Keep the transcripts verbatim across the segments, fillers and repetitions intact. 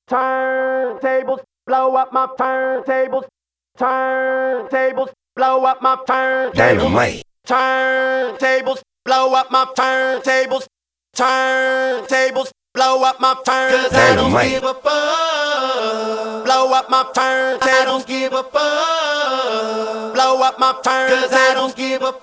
Turntables, blow up my turntables. Turntables, blow up my turntables. Dynamite. Turntables, blow up my turntables. Turntables, blow up my turntables. Cause I don't Dynamite. give a fuck. Blow up my turntables. I don't give a fuck. Blow up my turntables. Cause I don't give a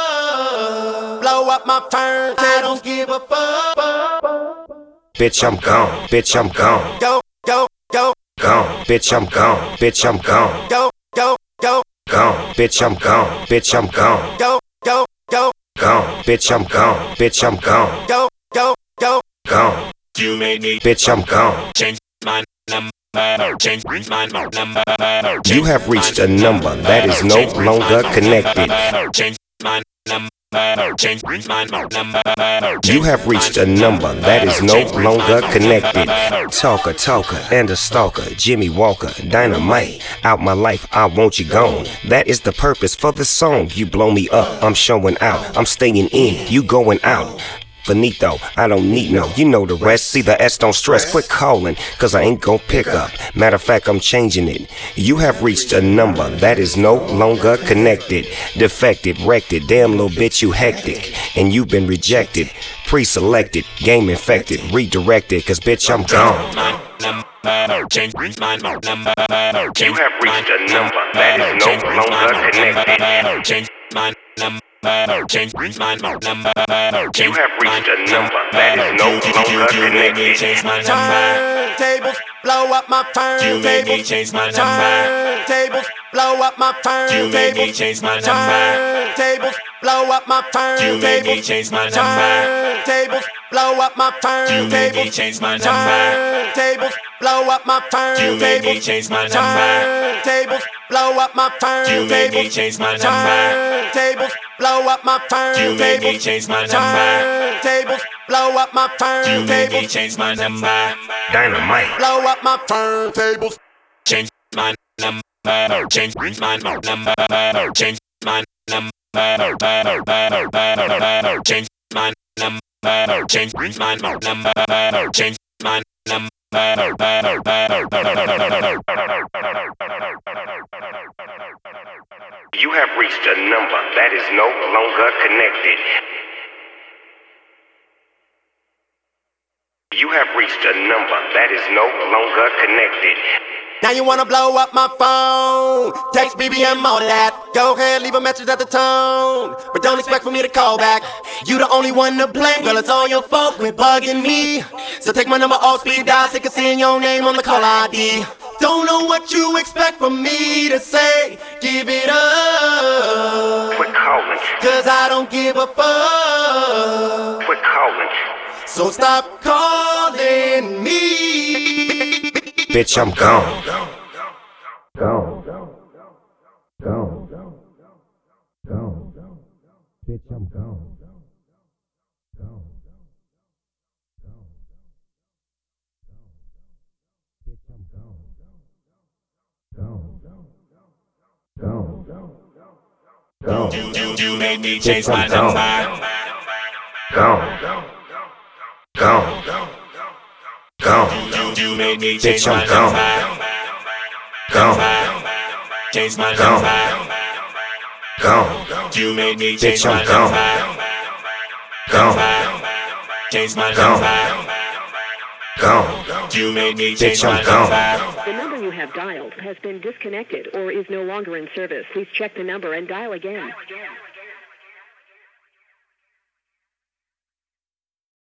fuck. Blow up my turntables. I don't give a fuck. Bitch, I'm gone. Bitch, I'm gone. Go, go, go, Gone. Bitch, I'm gone. Bitch, I'm gone. go, go, go, Gone. Bitch, I'm gone. Bitch, I'm gone. go, go, go, Gone. Bitch, I'm gone. Bitch, I'm gone. go, go, go. Gone. You made me Bitch, I'm gone. change my number. Change my number. You have reached a number that is no longer connected. Change my number. Change my number. You have reached a number that is no longer connected. Talker, talker, and a stalker. Jimmy Walker, dynamite. Out my life, I want you gone. That is the purpose for the song. You blow me up, I'm showing out. I'm staying in, you going out. Finito, I don't need no, you know the rest. See the S, don't stress, quit calling, cause I ain't gon' pick up. Matter of fact, I'm changing it. You have reached a number that is no longer connected. Defected, wrecked it, damn little bitch, you hectic. And you've been rejected, pre-selected, game infected, redirected, cause bitch, I'm gone. Change my number. You have reached a number that is no longer connected. Change my number. Change my number. You have reached a number that is no longer connected. Change my number. Turntables, blow up my You made me turntables. change my number. Turntables, blow up my You made me turntables. change my number. Turntables, blow up my You made me turntables. change my number. Turntables, blow up my You made me turntables. change my number. Turntables, blow up my You made me turntables. change my number. Turntables, blow up my You made me turntables. change my number. Turntables, blow up my You made me turntables. change my number. Turntables, blow up my You made me turntables. change my number. Dynamite. Blow up my turntables. Change my number. Change my number. Change my number. Change my number. Change my number. Change my You have reached a number that is no longer connected. You have reached a number that is no longer connected. Now you wanna blow up my phone. Text B B M all that. Go ahead, leave a message at the tone. But don't expect for me to call back. You the only one to blame. Girl, it's all your fault. Quit bugging me. So take my number off speed dial. Sick of seeing your name on the call I D. Don't know what you expect from me to say. Give it up. Quit calling. Cause I don't give a fuck. Quit calling. So stop calling me. Bitch, I'm gone. Gone. Gone. Gone. Bitch, I'm gone. Gone. Bitch, I'm gone. Gone. Gone. Gone. You, you, you made me change my number. Gone. Gone. Gone. You, you made me change Bitch, my I'm gone. number. Gone. Change my Gone. number. Gone. You made me Bitch, change my I'm gone. number. Gone. Change my Gone. number. Gone. You made me Bitch, change my I'm gone. number. The number you have dialed has been disconnected or is no longer in service. Please check the number and dial again.